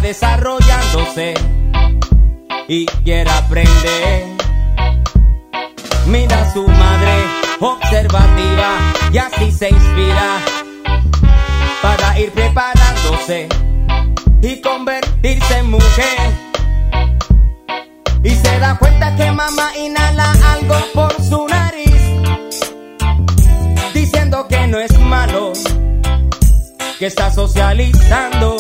desarrollándose y quiere aprender. Mira a su madre observativa y así se inspira para ir preparándose y convertirse en mujer. Y se da cuenta que mamá inhala algo por su nariz, diciendo que no es malo, que está socializando.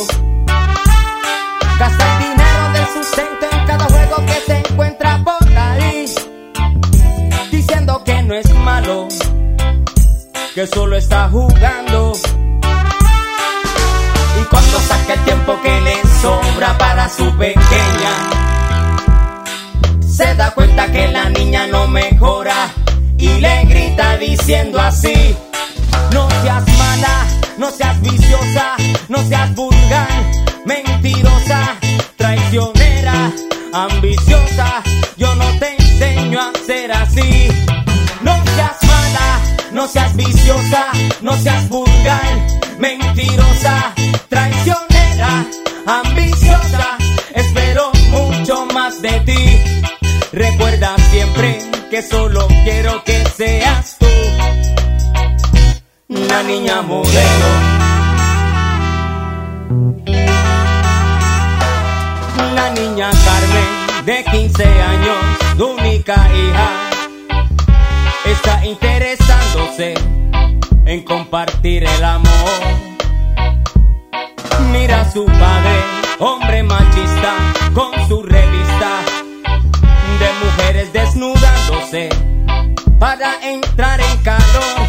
Gasta el dinero del sustento en cada juego que se encuentra por ahí, diciendo que no es malo, que solo está jugando. Y cuando saca el tiempo que le sobra para su pequeña, se da cuenta que la niña no mejora y le grita diciendo así: no seas mala, no seas viciosa, no seas vulgar, mentirosa, traicionera, ambiciosa. Yo no te enseño a ser así. No seas mala, no seas viciosa, no seas vulgar, mentirosa, traicionera, ambiciosa. Espero mucho más de ti. Recuerda siempre que solo quiero que seas tú una niña modelo, la niña Carmen de 15 años, tu única hija, está interesándose en compartir el amor. Mira a su padre, hombre machista, con su revista de mujeres desnudándose para entrar en calor.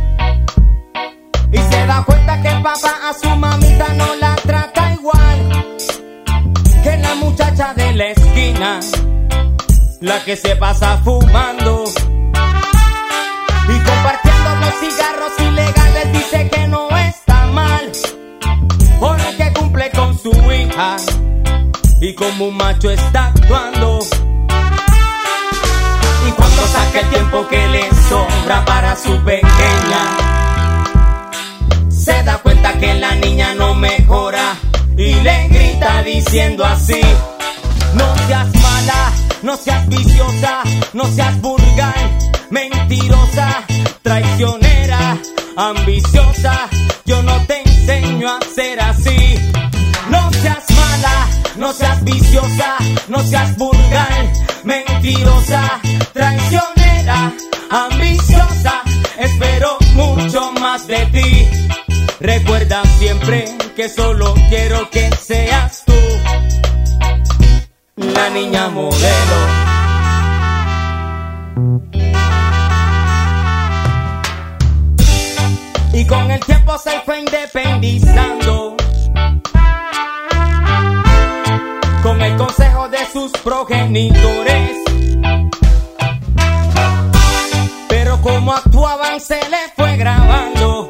Y se da cuenta que el papá a su mamita no la trata igual que la muchacha de la esquina, la que se pasa fumando y compartiendo los cigarros ilegales. Dice que no está mal porque cumple con su hija y como un macho está actuando. Y cuando saca el tiempo que le sobra para su pequeña, se da cuenta que la niña no mejora y le grita diciendo así: no seas mala, no seas viciosa, no seas vulgar, mentirosa, traicionera, ambiciosa. Yo no te enseño a ser así. No seas mala, no seas viciosa, no seas vulgar, mentirosa, traicionera, ambiciosa. Espero mucho más de ti. Recuerda siempre que solo quiero que seas tú la niña modelo. Y con el tiempo se fue independizando, con el consejo de sus progenitores. Pero como actuaban se le fue grabando,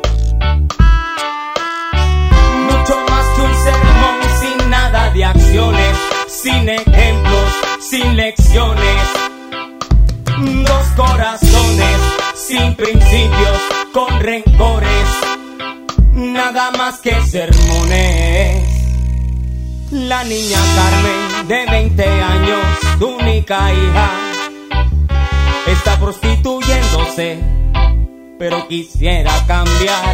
mucho más que un sermón, sin nada de acciones, sin ejemplos, sin lecciones. Dos corazones sin principios, con rencores, nada más que sermones. La niña Carmen de 20 años, tu única hija, está prostituyéndose, pero quisiera cambiar.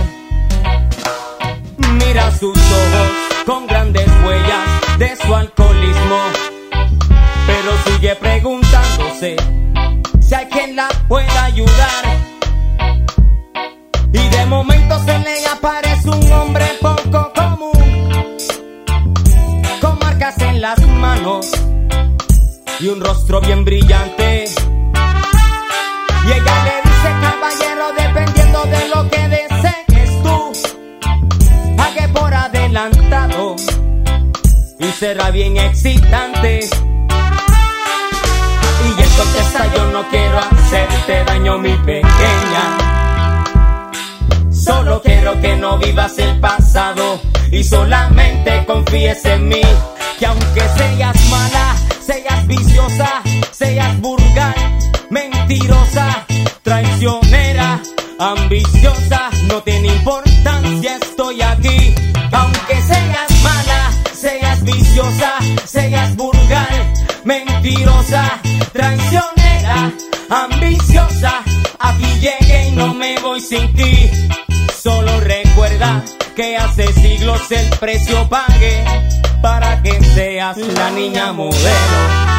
Mira sus ojos con grandes huellas de su alcoholismo, pero sigue preguntándose si hay quien la pueda ayudar. Y de momento se le aparece un hombre poco común, con marcas en las manos y un rostro bien brillante. Y ella le dice: caballero, dependiendo de lo que desees tú, pague por adelantado y será bien excitante. Y él contesta: yo no quiero hacerte daño, mi pequeña, solo quiero que no vivas el pasado y solamente confíes en mí. Que aunque seas mala, seas viciosa, seas vulgar, mentirosa, traicionera, ambiciosa, no tiene importancia, estoy aquí. Aunque seas mala, seas viciosa, viciosa, seas vulgar, mentirosa, traicionera, ambiciosa. Aquí llegué y no me voy sin ti. Solo recuerda que hace siglos el precio pagué para que seas la niña modelo.